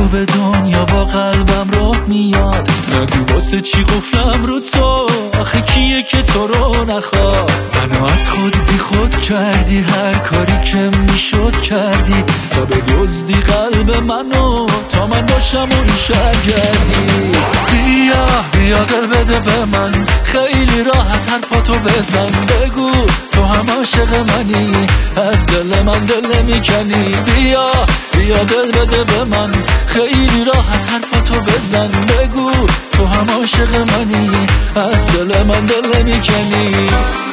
به دنیا با قلبم راه میاد. نگو واسه چی قفلم رو تو، آخه کیه که تو رو نخواد. منو از خود بی خود کردی، هر کاری که میشد کردی تا به دزدی قلب منو، تا من باشم اون شگردی. بیا دل بده به من، خیلی راحت حرفاتو بزن. بگو تو هم عاشق منی، از دل من دل نمیکنی. بیا دل بده به من، خیلی راحت حرفاتو بزن. بگو تو هم عاشق منی، از دل من دل نمیکنی.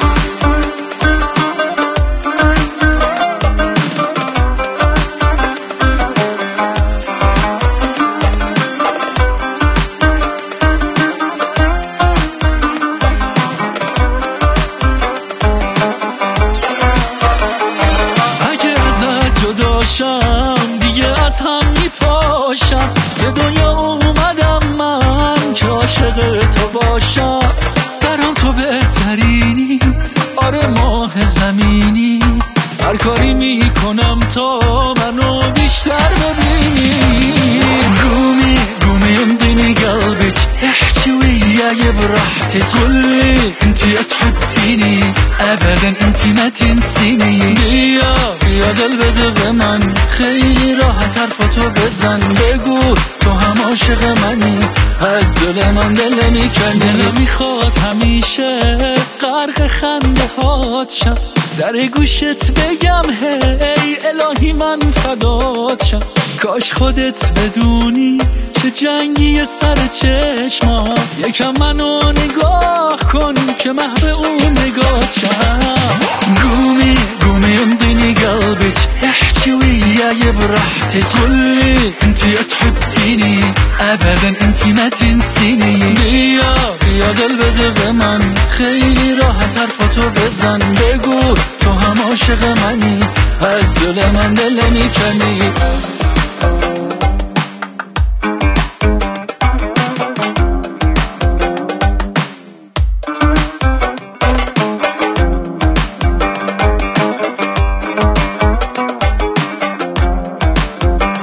دیگه از هم میپاشم، به دنیا اومدم من که عاشق تو باشم. برام تو بهترینی، آره ماه زمینی. هر کاری میکنم تا منو بیشتر ببینی. قومي امضيني قلبك، احكي وياي براحتك. قولي انتي تحبيني ابدا، انتي ما تنسيني. بیا دل بده به من، خیلی راحت حرفاتو بزن. بگو تو هم عاشق منی، از دل من دل نمیکنی. دل میخواد همیشه غرق خنده هات شم، در گوشت بگم هی الهی من فدات شم. کاش خودت بدونی چه جنگی سر چشمات. یکم منو نگاه کن که محو اون نگات شم. قومي امضيني قلبك، احكي وياي براحتك. قولي انتي تحبيني ابدا، انتي ما تنسيني. بیا دل بده به من، خیلی راحت حرفاتو بزن. بگو تو هم عاشق منی، از دل من دل نمیکنی.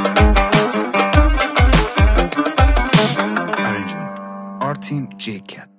Artin J Cat.